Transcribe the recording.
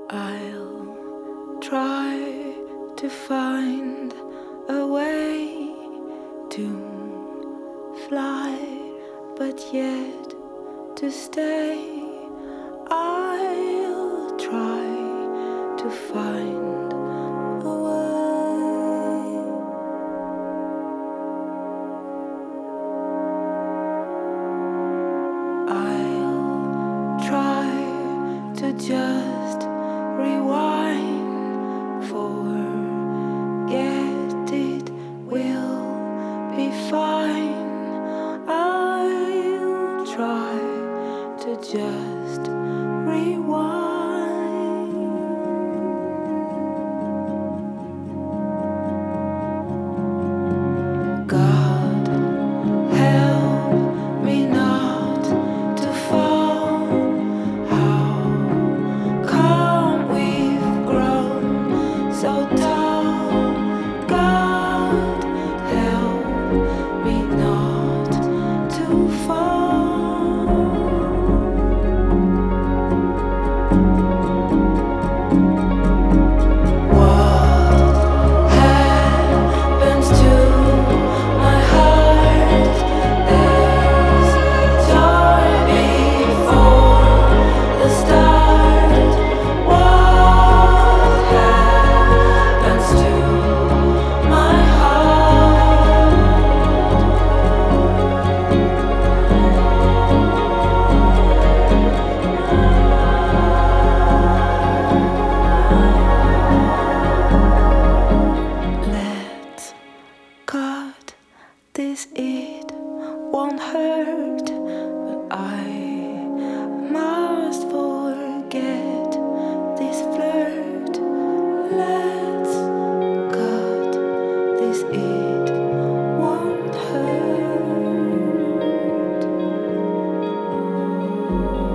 I'll try to find a way to fly, but yet to stay. I'll try to find a way. I'll try to just rewind, forget it will be fine. I'll try to just rewind. God, help me not to fall. How come we've grown so tall? God, help me not to fall. What happens to my heart? There's joy before the start. What happens to my heart? Let's cut this, it won't hurt, but I must forget this flirt. Let's cut this, it won't hurt.